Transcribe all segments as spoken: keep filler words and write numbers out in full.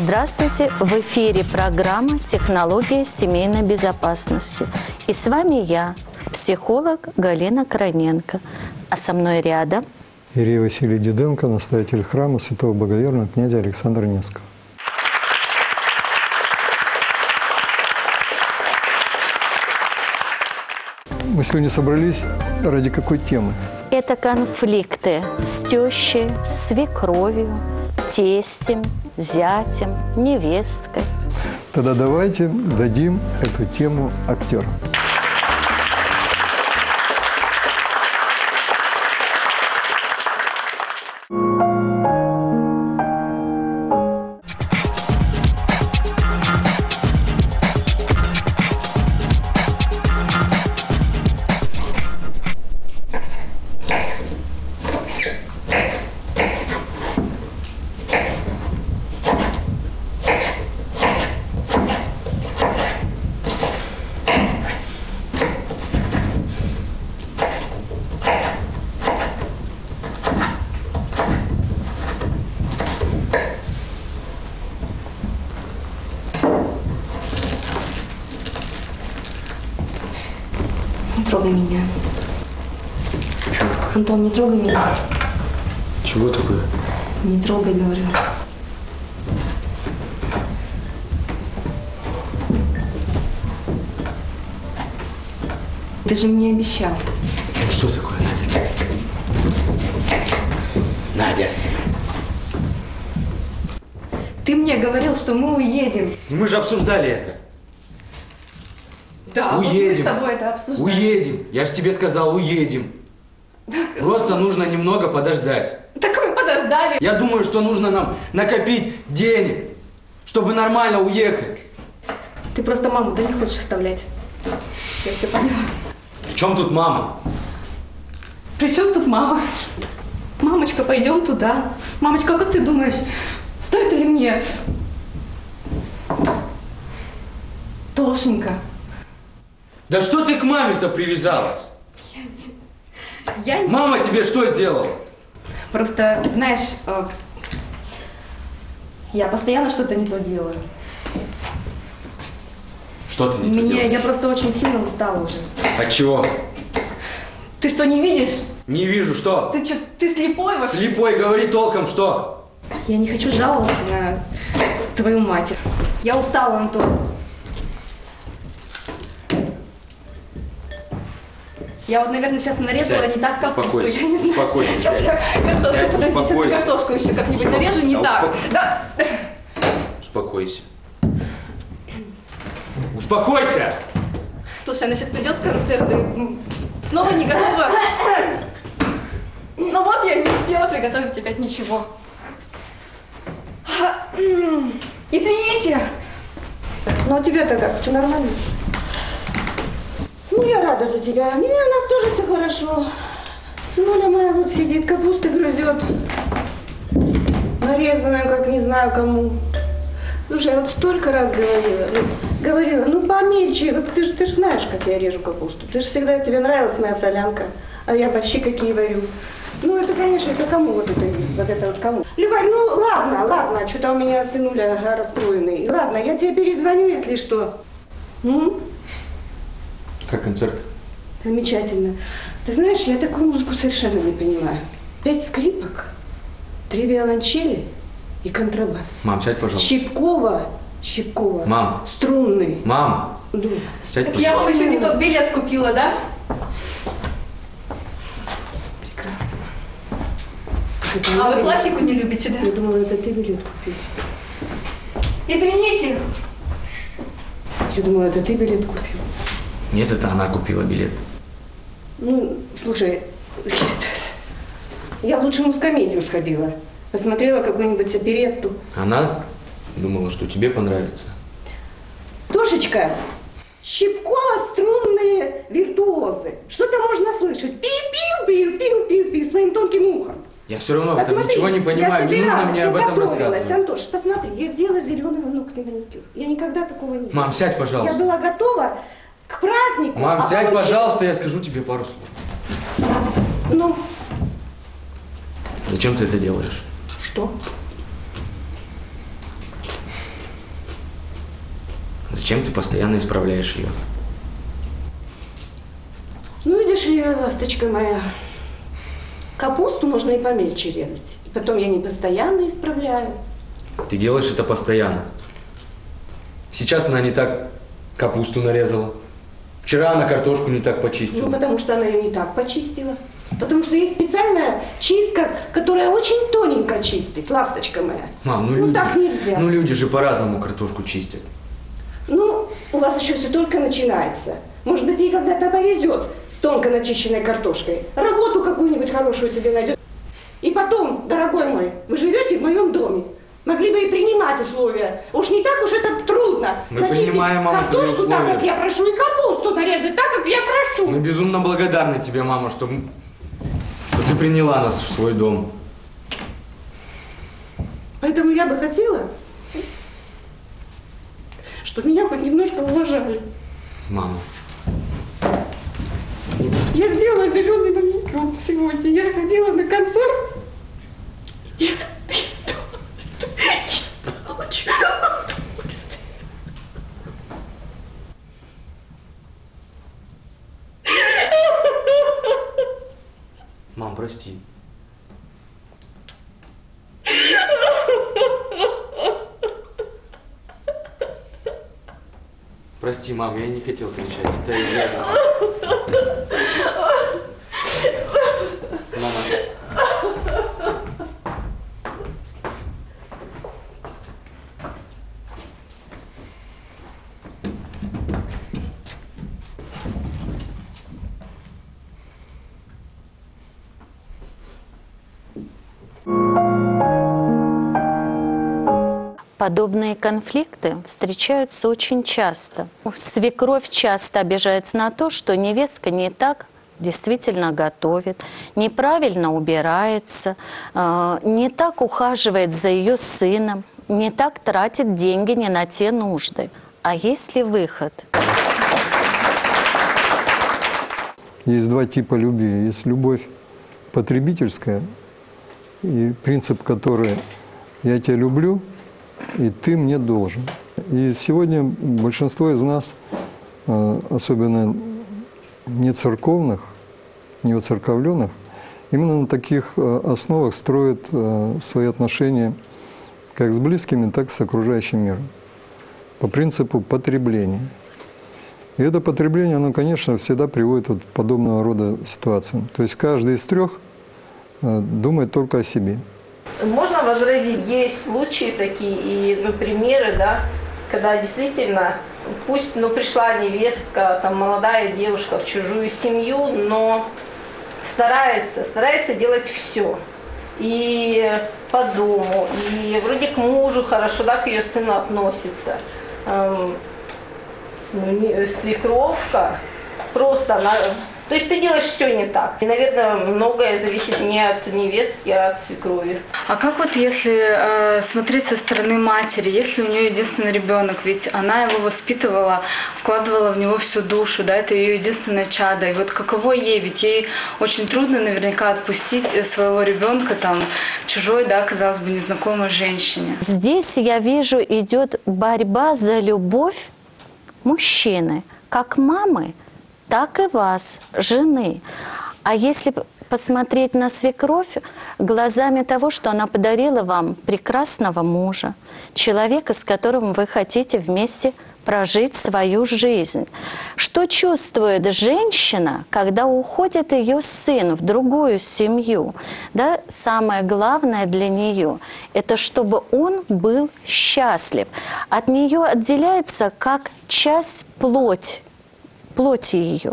Здравствуйте! В эфире программа «Технологии семейной безопасности». И с вами я, психолог Галина Короненко. А со мной рядом Ирия Василий Диденко, настоятель храма святого благоверного князя Александра Невского. Мы сегодня собрались ради какой темы? Это конфликты с тещей, свекровью, тестем, зятем, невесткой. Тогда давайте дадим эту тему актерам. Не трогай меня. Чего? Антон, не трогай меня. Чего такое? Не трогай, говорю. Ты же мне обещал. Ну что такое, Надя? Надя! Ты мне говорил, что мы уедем. Мы же обсуждали это. Да, уедем. вот мы с тобой это обсуждали. Уедем. Я же тебе сказал, уедем. Просто нужно немного подождать. Так мы подождали. Я думаю, что нужно нам накопить денег, чтобы нормально уехать. Ты просто маму, да, не хочешь оставлять. Я все поняла. В чем тут мама? При чем тут мама? Мамочка, пойдем туда. Мамочка, как ты думаешь, стоит ли мне? Тошенька. Да что ты к маме-то привязалась? Я не... Я не... Мама тебе что сделала? Просто, знаешь, э, я постоянно что-то не то делаю. Что ты не Мне, то делаешь? я просто очень сильно устала уже. От чего? Ты что, не видишь? Не вижу, что? Ты что, ты слепой вообще? Слепой, говори толком, что? Я не хочу жаловаться на твою мать. Я устала, Антон. Я вот, наверное, сейчас нарезала Сядь, не так капусту, успокойся, я не знаю. успокойся, Сейчас я картошку, Сядь, подожди, сейчас я успокойся. картошку еще как-нибудь Успоко- нарежу не Да так. успоко- Да. Успокойся. Успокойся! Слушай, она сейчас придет с концерта, и снова не готова. Ну вот, я не успела приготовить опять ничего. Извините. Ну а тебя-то как? Все нормально? Ну, я рада за тебя. Не, у нас тоже все хорошо. Сынуля моя вот сидит, капусты грызет. Нарезанную, как не знаю кому. Слушай, я вот столько раз говорила. Ну, говорила, ну помельче. Вот ты же ты ж знаешь, как я режу капусту. Ты же всегда, тебе нравилась моя солянка. А я борщи какие варю. Ну, это, конечно, это кому вот это есть? Вот это вот кому? Любовь, ну ладно, ладно. Что-то у меня сынуля расстроенный. Ладно, я тебе перезвоню, если что. М? Как концерт? Замечательно. Ты знаешь, я такую музыку совершенно не понимаю. Пять скрипок, три виолончели и контрабас. Мам, сядь, пожалуйста. Щипкова, Щипкова. Мам. Струнный. Мам, Да. сядь, Так я пожалуйста. вам еще не тот билет купила, да? Прекрасно. А вы классику не любите, да? Я думала, это ты билет купил. Извините. Я думала, это ты билет купил. Нет, это она купила билет. Ну, слушай, я в лучшую мускомедию сходила. Посмотрела какую-нибудь оперетту. Она думала, что тебе понравится. Тошечка, Щипкова струнные виртуозы. Что-то можно слышать. Пиу-пиу-пиу-пиу-пиу-пиу с моим тонким ухом. Я все равно в этом Посмотри, ничего не понимаю. Не нужно мне об этом готовилась. рассказывать. Антош, посмотри, я сделала зеленого ногтя маникюр. Я никогда такого не делала. Мам, сядь, Я пожалуйста. была готова к празднику. Мам, а сядь, получилось- пожалуйста, я скажу тебе пару слов. Ну, Зачем ты это делаешь? что? Зачем ты постоянно исправляешь ее? Ну, видишь ли, ласточка моя, капусту можно и помельче резать. И потом я не постоянно исправляю. Ты делаешь это постоянно. Сейчас она не так капусту нарезала. Вчера она картошку не так почистила. Ну, потому что она ее не так почистила. Потому что есть специальная чистка, которая очень тоненько чистит, ласточка моя. Мам, ну, ну люди, так нельзя. Ну люди же по-разному картошку чистят. Ну, у вас еще все только начинается. Может быть, ей когда-то повезет с тонко начищенной картошкой. Работу какую-нибудь хорошую себе найдет. И потом, дорогой мой, вы живете в моем доме. Могли бы и принимать условия. Уж не так уж это трудно. Мы начистить принимаем, мама, твои картошку так, условия. как я прошу, и капусту нарезать так, как я прошу. Мы безумно благодарны тебе, мама, что, что ты приняла нас в свой дом. Поэтому я бы хотела, чтобы меня хоть немножко уважали. Мама. Я сделала зеленый маникюр сегодня. Я ходила на концерт. Я, я получила удовольствие. Мам, прости. Прости, мам, я не хотел кричать. Это я... Мама. Подобные конфликты встречаются очень часто. Свекровь часто обижается на то, что невестка не так действительно готовит, неправильно убирается, не так ухаживает за ее сыном, не так тратит деньги не на те нужды. А есть ли выход? Есть два типа любви. Есть любовь потребительская, и принцип которой «я тебя люблю, и ты мне должен». И сегодня большинство из нас, особенно не церковных, не уцерковленных, именно на таких основах строят свои отношения как с близкими, так и с окружающим миром. По принципу потребления. И это потребление, оно, конечно, всегда приводит вот к подобного рода ситуациям. То есть каждый из трех думает только о себе. Можно возразить, есть случаи такие и ну, примеры, да, когда действительно, пусть ну, пришла невестка, там, молодая девушка в чужую семью, но старается, старается делать все. И по дому, и вроде к мужу хорошо, да, к ее сыну относится. Эм, ну, не, свекровка просто она... То есть ты делаешь все не так. И, наверное, многое зависит не от невестки, а от свекрови. А как вот если э, смотреть со стороны матери, если у нее единственный ребенок, ведь она его воспитывала, вкладывала в него всю душу, да, это ее единственное чадо. И вот каково ей, ведь ей очень трудно наверняка отпустить своего ребенка там чужой, да, казалось бы, незнакомой женщине. Здесь я вижу, идет борьба за любовь мужчины, как мамы, так и вас, жены. А если посмотреть на свекровь глазами того, что она подарила вам прекрасного мужа, человека, с которым вы хотите вместе прожить свою жизнь. Что чувствует женщина, когда уходит ее сын в другую семью? Да? Самое главное для нее – это чтобы он был счастлив. От нее отделяется как часть плоть, плоти ее.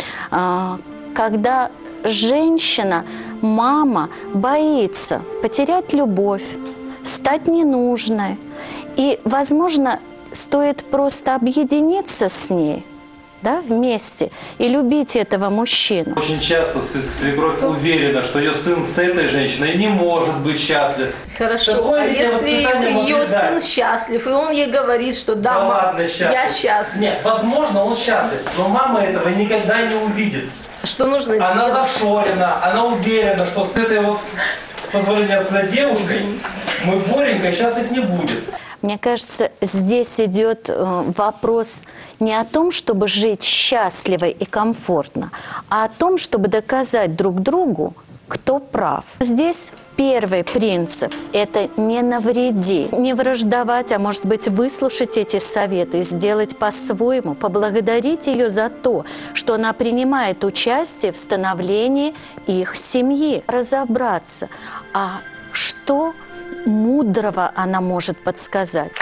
Когда женщина, мама боится потерять любовь, стать ненужной, и, возможно, стоит просто объединиться с ней, да, вместе и любить этого мужчину. Очень часто свекровь уверена, что ее сын с этой женщиной не может быть счастлив. Хорошо, Какое а если ее сын дать? счастлив, и он ей говорит, что да, Да мам, ладно, счастлив. я счастлив. Нет, возможно, он счастлив, но мама этого никогда не увидит. Что нужно сделать? Она зашорена, она уверена, что с этой вот, с позволения сказать, девушкой мой Боренька счастлив не будет. Мне кажется, здесь идет э, вопрос не о том, чтобы жить счастливо и комфортно, а о том, чтобы доказать друг другу, кто прав. Здесь первый принцип – это не навреди, не враждовать, а может быть выслушать эти советы, сделать по-своему, поблагодарить ее за то, что она принимает участие в становлении их семьи, разобраться, а что мудрого она может подсказать.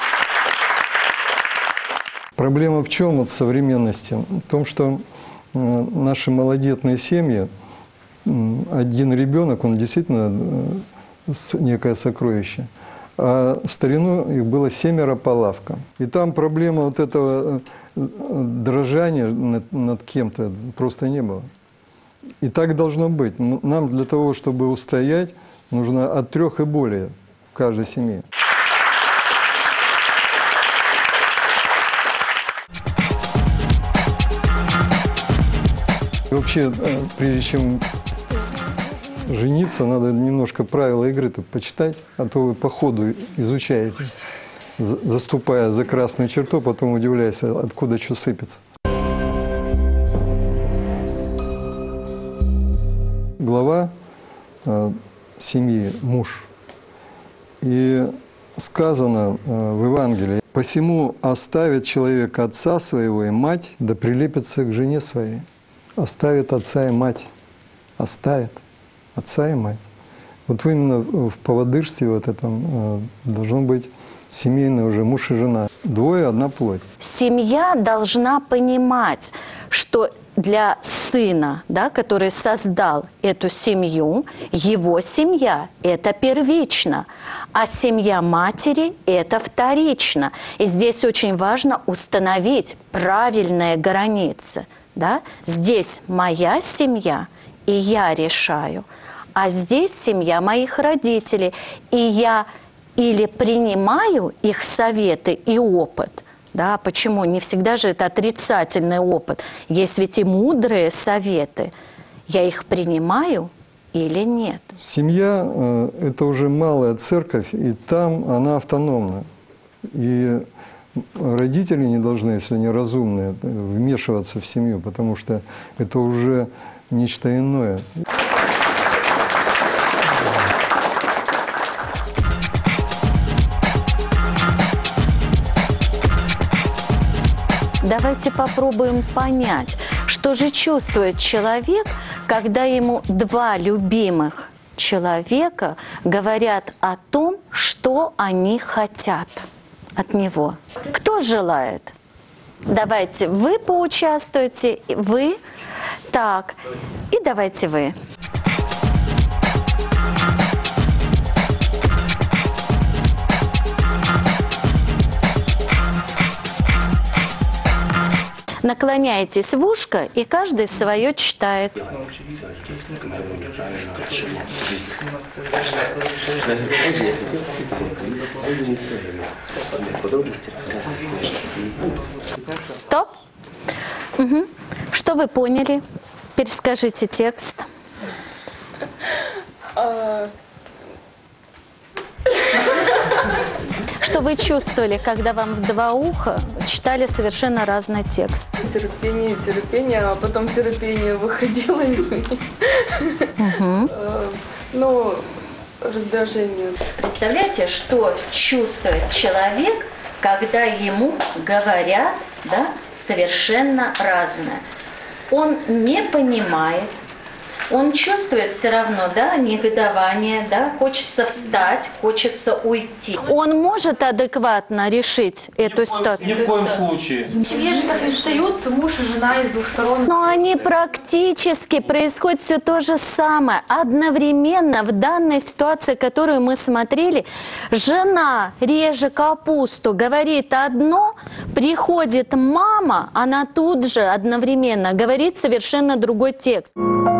Проблема в чем вот в современности? В том, что э, наши малодетные семьи, один ребенок, он действительно некое сокровище. А в старину их было семеро по лавкам. И там проблема вот этого дрожания над, над кем-то просто не было. И так должно быть. Нам для того, чтобы устоять, нужно от трех и более в каждой семье. И вообще, прежде чем жениться, надо немножко правила игры-то почитать, а то вы по ходу изучаете, заступая за красную черту, потом удивляясь, откуда что сыпется. Глава э, семьи – муж. И сказано э, в Евангелии: «Посему оставит человек отца своего и мать, да прилепится к жене своей». Оставит отца и мать. Оставит отца и мать. Вот именно в поводырстве вот этом э, должно быть семейное уже муж и жена. Двое – одна плоть. Семья должна понимать, что для сына, да, который создал эту семью, его семья – это первично, а семья матери – это вторично. И здесь очень важно установить правильные границы. Да? Здесь моя семья, и я решаю. А здесь семья моих родителей, и я или принимаю их советы и опыт. Да? Почему? Не всегда же это отрицательный опыт. Есть ведь и мудрые советы. Я их принимаю или нет? Семья э, – это уже малая церковь, и там она автономна. И родители не должны, если они разумные, вмешиваться в семью, потому что это уже нечто иное. Давайте попробуем понять, что же чувствует человек, когда ему два любимых человека говорят о том, что они хотят от него. Кто желает? Давайте вы поучаствуйте, вы. Так, и давайте вы. Наклоняйтесь в ушко, и каждый свое читает. Стоп. Угу. Что вы поняли? Перескажите текст. Что вы чувствовали, когда вам в два уха читали совершенно разный текст? Терпение, терпение, а потом терпение выходило из меня. Угу. Ну, раздражение. Представляете, что чувствует человек, когда ему говорят, да, совершенно разное? Он не понимает, он чувствует все равно, да, негодование, да, хочется встать, хочется уйти. Он может адекватно решить эту ситуацию? Ни в коем случае. В семье же так не встают муж и жена из двух сторон. Но они практически происходит все то же самое. Одновременно в данной ситуации, которую мы смотрели, жена, реже капусту, говорит одно, приходит мама, она тут же одновременно говорит совершенно другой текст.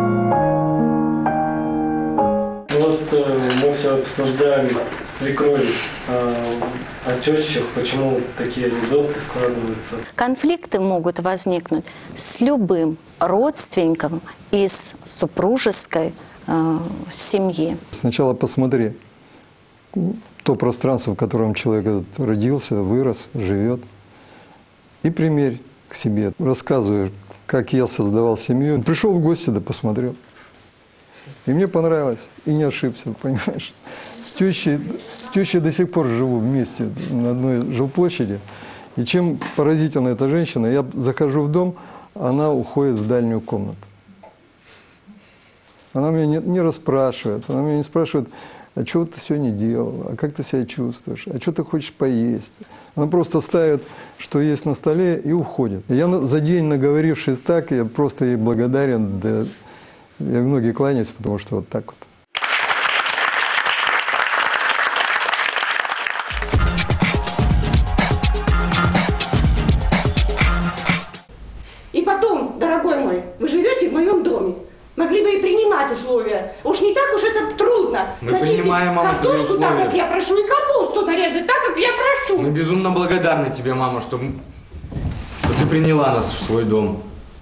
Вот э, мы все обсуждали свекрови, э, о тещах, почему такие анекдоты складываются. Конфликты могут возникнуть с любым родственником из супружеской э, семьи. Сначала посмотри, то пространство, в котором человек этот родился, вырос, живет. И примерь к себе. Рассказываю, как я создавал семью. Пришел в гости, да посмотрел. И мне понравилось. И не ошибся, понимаешь. С тещей, с тещей до сих пор живу вместе на одной жилплощади. И чем поразительна эта женщина, я захожу в дом, она уходит в дальнюю комнату. Она меня не, не расспрашивает, она меня не спрашивает, а что ты сегодня делал, а как ты себя чувствуешь, а что ты хочешь поесть. Она просто ставит, что есть на столе, и уходит. И я за день, наговорившись так, я просто ей благодарен, да, я многие кланяюсь, потому что вот так вот. И потом, дорогой мой, вы живете в моем доме. Могли бы и принимать условия. Уж не так уж это трудно. Мы Начистить понимаем, мама, твои картошку так, условия. как я прошу, и капусту нарезать так, как я прошу. Мы безумно благодарны тебе, мама, что, что ты приняла нас в свой дом.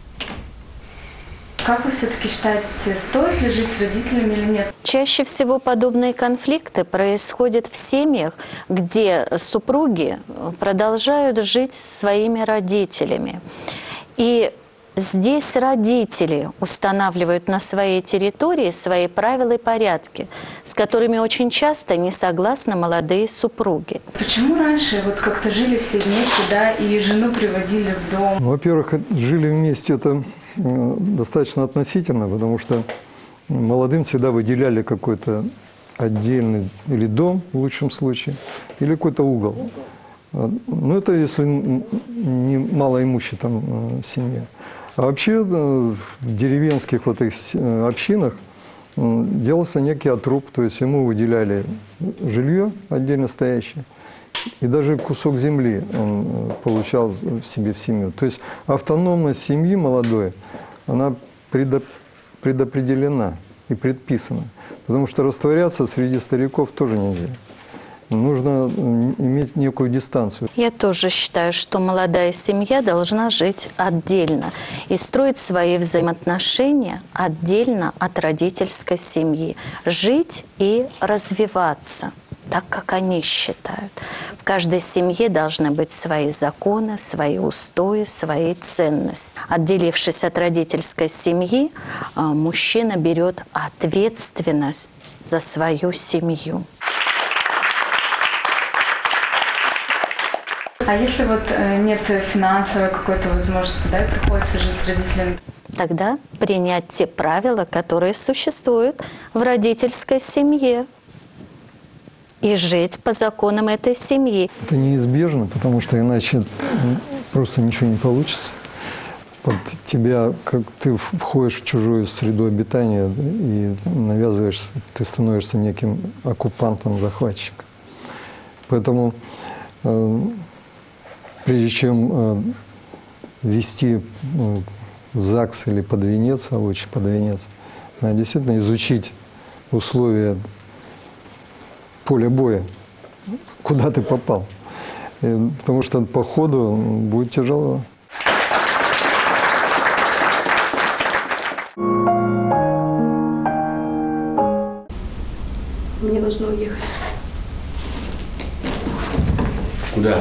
Как вы все-таки считаете, стоит ли жить с родителями или нет? Чаще всего подобные конфликты происходят в семьях, где супруги продолжают жить со своими родителями. И здесь родители устанавливают на своей территории свои правила и порядки, с которыми очень часто не согласны молодые супруги. Почему раньше вот как-то жили все вместе, да, и жену приводили в дом? Ну, во-первых, жили вместе это достаточно относительно, потому что молодым всегда выделяли какой-то отдельный или дом, в лучшем случае, или какой-то угол. Ну, это если не малоимущая там семья. А вообще в деревенских вот этих общинах делался некий отруб, то есть ему выделяли жилье отдельно стоящее, и даже кусок земли он получал себе в семью. То есть автономность семьи молодой, она предопределена и предписана, потому что растворяться среди стариков тоже нельзя. Нужно иметь некую дистанцию. Я тоже считаю, что молодая семья должна жить отдельно и строить свои взаимоотношения отдельно от родительской семьи. Жить и развиваться так, как они считают. В каждой семье должны быть свои законы, свои устои, свои ценности. Отделившись от родительской семьи, мужчина берет ответственность за свою семью. А если вот нет финансовой какой-то возможности, да, и приходится жить с родителями? Тогда принять те правила, которые существуют в родительской семье, и жить по законам этой семьи. Это неизбежно, потому что иначе просто ничего не получится. Под тебя, как ты входишь в чужую среду обитания и навязываешься, ты становишься неким оккупантом, захватчиком. Поэтому прежде чем вести в ЗАГС или под венец, а лучше под венец, надо действительно изучить условия поля боя, куда ты попал. И, потому что по ходу будет тяжело. Мне нужно уехать. Куда?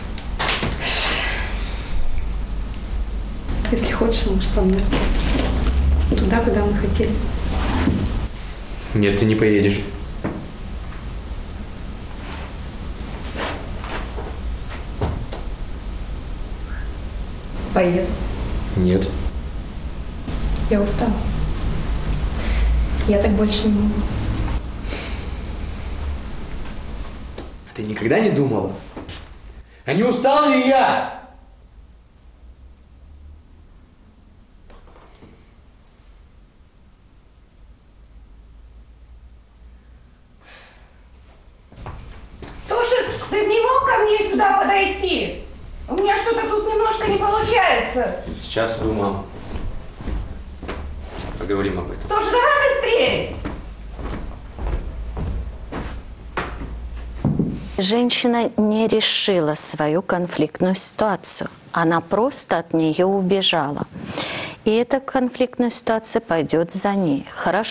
Если хочешь, можешь со мной. Туда, куда мы хотели. Нет, ты не поедешь. Поеду. Нет. Я устала. Я так больше не могу. Ты никогда не думала? А не устал ли я? Тоша, ты не мог ко мне сюда подойти? У меня что-то тут немножко не получается. Сейчас иду, мам. Поговорим об этом. Тоша, давай быстрее. Женщина не решила свою конфликтную ситуацию. Она просто от нее убежала. И эта конфликтная ситуация пойдет за ней. Хорошо,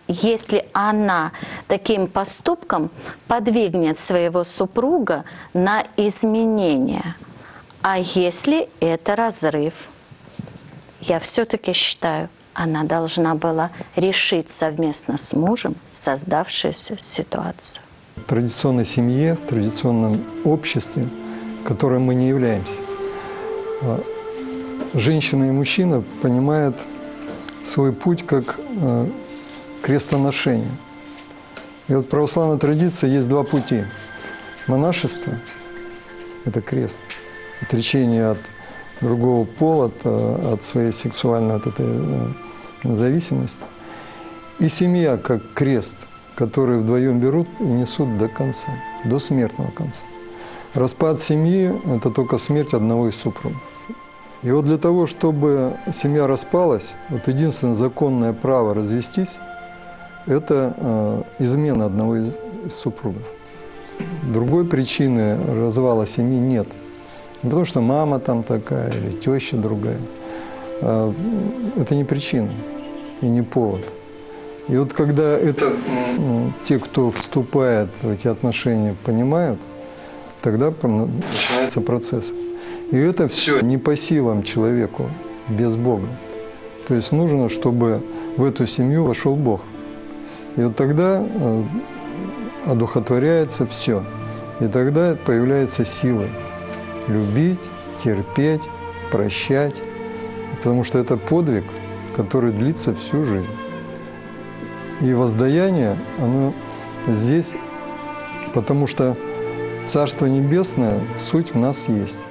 если она таким поступком подвигнет своего супруга на изменения. А если это разрыв? Я все-таки считаю, она должна была решить совместно с мужем создавшуюся ситуацию. В традиционной семье, в традиционном обществе, которым мы не являемся, женщина и мужчина понимают свой путь как крестоношение. И вот в православной традиции есть два пути. Монашество – это крест, отречение от другого пола, от, от своей сексуальной от этой зависимости. И семья как крест, который вдвоем берут и несут до конца, до смертного конца. Распад семьи – это только смерть одного из супругов. И вот для того, чтобы семья распалась, вот единственное законное право развестись – это э, измена одного из, из супругов. Другой причины развала семьи нет. Не потому что мама там такая или теща другая. А, это не причина и не повод. И вот когда это ну, те, кто вступает в эти отношения, понимают, тогда начинается процесс. И это все не по силам человеку без Бога. То есть нужно, чтобы в эту семью вошел Бог. И вот тогда одухотворяется все. И тогда появляется сила любить, терпеть, прощать. Потому что это подвиг, который длится всю жизнь. И воздаяние, оно здесь, потому что Царство Небесное, суть в нас есть.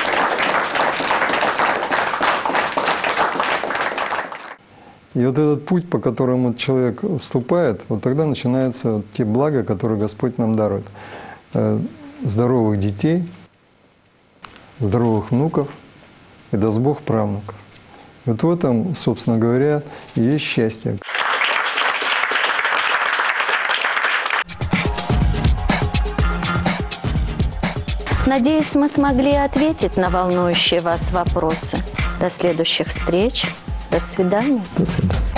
И вот этот путь, по которому человек вступает, вот тогда начинаются вот те блага, которые Господь нам дарует. Здоровых детей, здоровых внуков и, даст Бог, правнуков. Вот в этом, собственно говоря, и есть счастье. Надеюсь, мы смогли ответить на волнующие вас вопросы. До следующих встреч. До свидания. До свидания.